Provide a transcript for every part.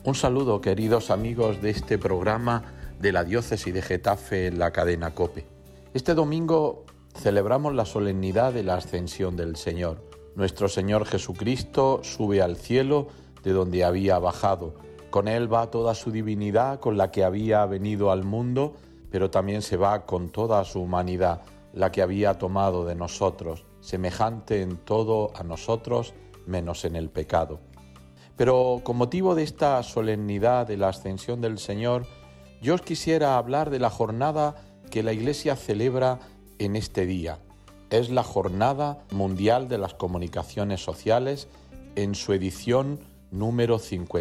Un saludo, queridos amigos de este programa de la Diócesis de Getafe en la cadena COPE. Este domingo celebramos la solemnidad de la Ascensión del Señor. Nuestro Señor Jesucristo sube al cielo de donde había bajado. Con Él va toda su divinidad con la que había venido al mundo, pero también se va con toda su humanidad, la que había tomado de nosotros, semejante en todo a nosotros, menos en el pecado. Pero con motivo de esta solemnidad de la Ascensión del Señor, yo os quisiera hablar de la jornada que la Iglesia celebra en este día. Es la Jornada Mundial de las Comunicaciones Sociales en su edición número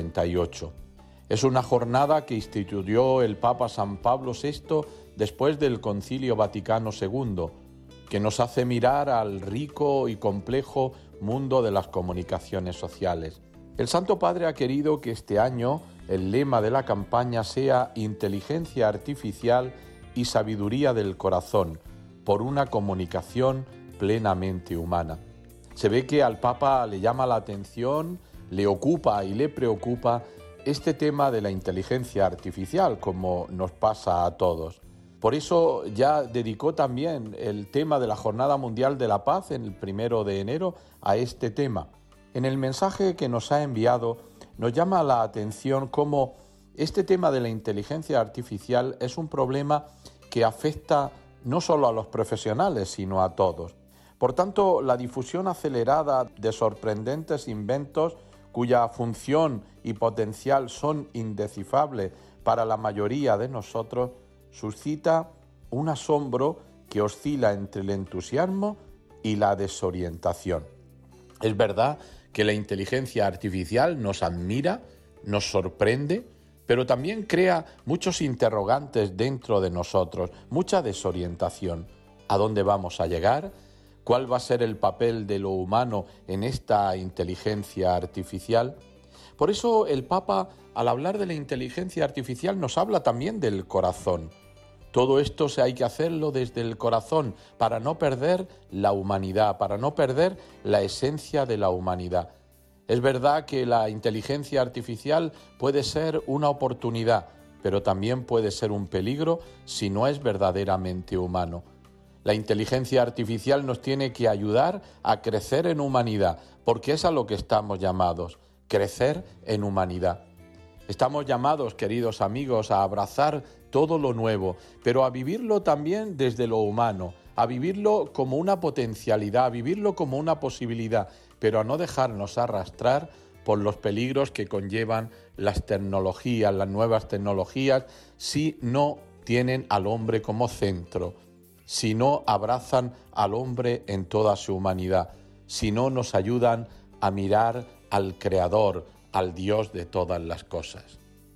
58. Es una jornada que instituyó el Papa San Pablo VI después del Concilio Vaticano II, que nos hace mirar al rico y complejo mundo de las comunicaciones sociales. El Santo Padre ha querido que este año el lema de la campaña sea Inteligencia Artificial y Sabiduría del Corazón, por una comunicación plenamente humana. Se ve que al Papa le llama la atención, le ocupa y le preocupa este tema de la inteligencia artificial, como nos pasa a todos. Por eso ya dedicó también el tema de la Jornada Mundial de la Paz en el 1 de enero a este tema. En el mensaje que nos ha enviado nos llama la atención cómo este tema de la inteligencia artificial es un problema que afecta no solo a los profesionales, sino a todos. Por tanto, la difusión acelerada de sorprendentes inventos cuya función y potencial son indescifrables para la mayoría de nosotros, suscita un asombro que oscila entre el entusiasmo y la desorientación. Es verdad que la inteligencia artificial nos admira, nos sorprende, pero también crea muchos interrogantes dentro de nosotros, mucha desorientación. ¿A dónde vamos a llegar? ¿Cuál va a ser el papel de lo humano en esta inteligencia artificial? Por eso el Papa, al hablar de la inteligencia artificial, nos habla también del corazón. Todo esto hay que hacerlo desde el corazón para no perder la humanidad, para no perder la esencia de la humanidad. Es verdad que la inteligencia artificial puede ser una oportunidad, pero también puede ser un peligro si no es verdaderamente humano. La inteligencia artificial nos tiene que ayudar a crecer en humanidad, porque es a lo que estamos llamados, crecer en humanidad. Estamos llamados, queridos amigos, a abrazar todo lo nuevo, pero a vivirlo también desde lo humano, a vivirlo como una potencialidad, a vivirlo como una posibilidad, pero a no dejarnos arrastrar por los peligros que conllevan las tecnologías, las nuevas tecnologías, si no tienen al hombre como centro, si no abrazan al hombre en toda su humanidad, si no nos ayudan a mirar al Creador, al Dios de todas las cosas.